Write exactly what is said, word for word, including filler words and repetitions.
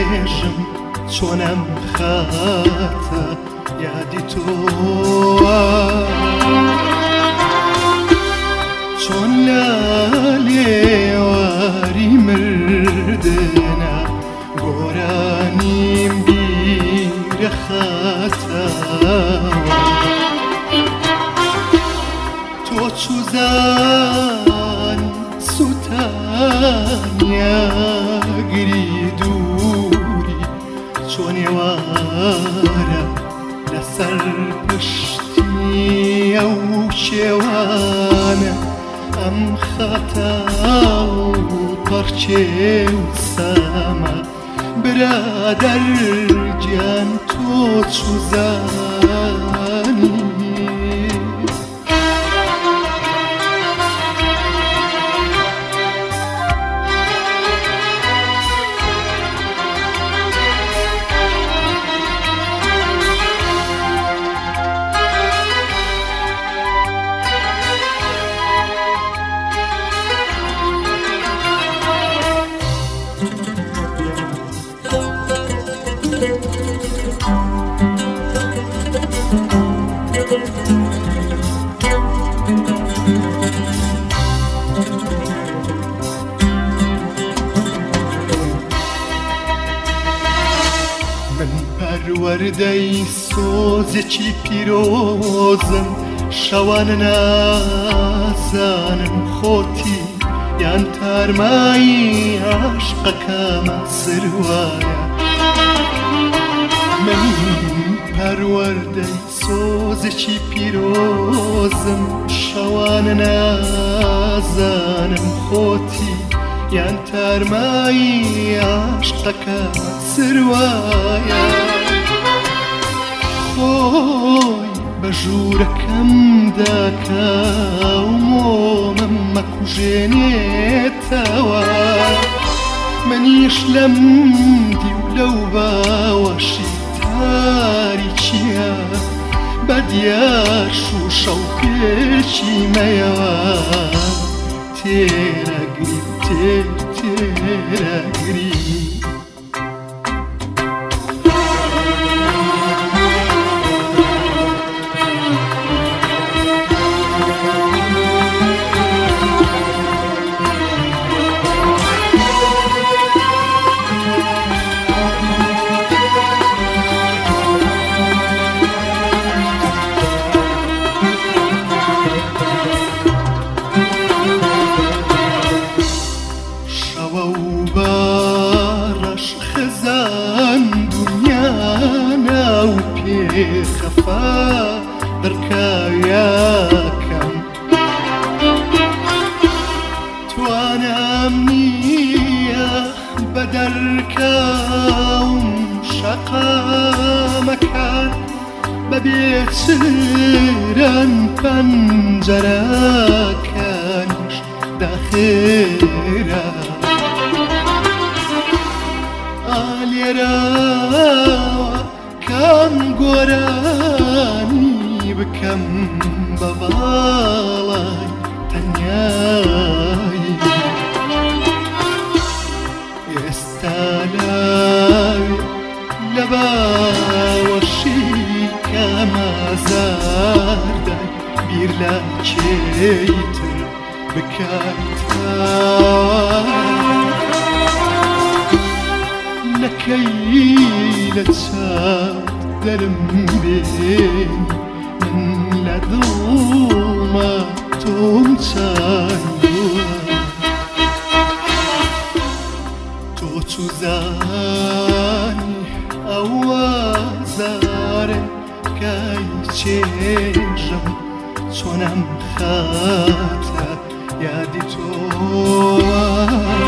چێژم چۆنم خاتە یادی تۆوە چۆن لە لێواری مردنە گۆرانیم بیرە خاتەوە تۆ چوزان سوتانیاگری دووری چۆن ێوارە لەسەر پشتی ئەو شێوانە ئەم خاتە و پەرچێ و سامە برادەر گیان تۆ چوزانی من پەروەردەی سۆزێکی پیرۆزم شەوانە نازانم خۆتی یان تارمایی عاشقەکەمە سروایە من پەروەردەی سۆزێکی پیرۆزم شەوانە نازانم خۆتی یان تارمایی عاشقەکەمە سروایە خۆی بە ژوورەکەمدا کە و مۆمەم مەکوژێنێتەوە منیش لەم دی و لەو باوەشی تاریکیە بەدیاش و شەوقێکی مەیەوە تێرەگری تێر تێرەگری خەفا دڕکاویەکەم توانام نییە بە دەرکەوم شەقامەکان بەبێ چرەن پەنجەرەکانیش داخێرە ئالێرەوە کام گۆرانی بکەم بە باڵای تەنیایی ئێستا لاوێ لە باوەشی کەمازاردای بیر لە کێیتر بکایتەوە نەکەی لە چاوت دەرم بێن من لە دڵمە تۆم چاندووە تۆ چوزانی ئەوە زارێکای چێژم چۆنم خاتە یادی تۆوە